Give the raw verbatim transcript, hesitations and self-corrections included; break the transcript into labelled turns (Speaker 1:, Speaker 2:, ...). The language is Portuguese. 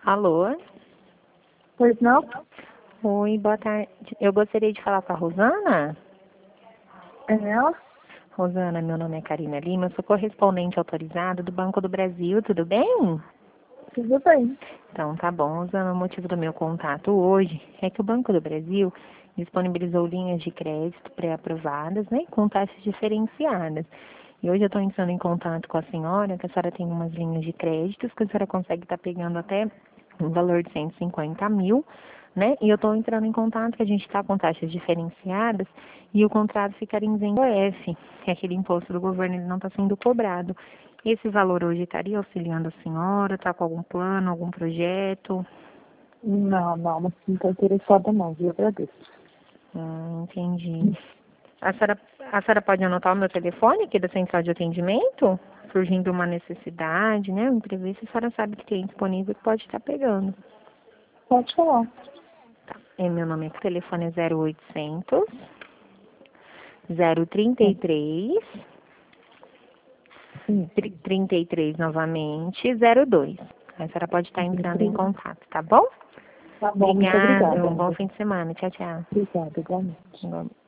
Speaker 1: Alô?
Speaker 2: Pois não?
Speaker 1: Oi, boa tarde. Eu gostaria de falar com a Rosana.
Speaker 2: É ela?
Speaker 1: Rosana, meu nome é Karina Lima, eu sou correspondente autorizada do Banco do Brasil, tudo bem?
Speaker 2: Tudo bem.
Speaker 1: Então, tá bom, Rosana, o motivo do meu contato hoje é que o Banco do Brasil disponibilizou linhas de crédito pré-aprovadas, né, com taxas diferenciadas. E hoje eu estou entrando em contato com a senhora, que a senhora tem umas linhas de créditos que a senhora consegue estar pegando até um valor de cento e cinquenta mil, né? E eu estou entrando em contato que a gente está com taxas diferenciadas e o contrato ficaria em isento F, que é aquele imposto do governo, ele não está sendo cobrado. Esse valor hoje estaria auxiliando a senhora? Está com algum plano, algum projeto?
Speaker 2: Não, não, não estou interessada não, viu? Agradeço.
Speaker 1: Hum, entendi. A senhora, a senhora pode anotar o meu telefone aqui da central de atendimento? Surgindo uma necessidade, né? Um imprevisto, a senhora sabe que tem disponível que pode estar pegando.
Speaker 2: Pode falar.
Speaker 1: Tá. É, meu nome é, o telefone é zero oitocentos, zero trinta e
Speaker 2: Sim.
Speaker 1: três,
Speaker 2: Sim.
Speaker 1: trinta e três novamente, zero dois. A senhora pode estar entrando em contato, tá bom?
Speaker 2: Tá bom, muito
Speaker 1: Obrigada,
Speaker 2: obrigada.
Speaker 1: um bom fim de semana. Tchau, tchau.
Speaker 2: Obrigada, igualmente.
Speaker 1: Igualmente.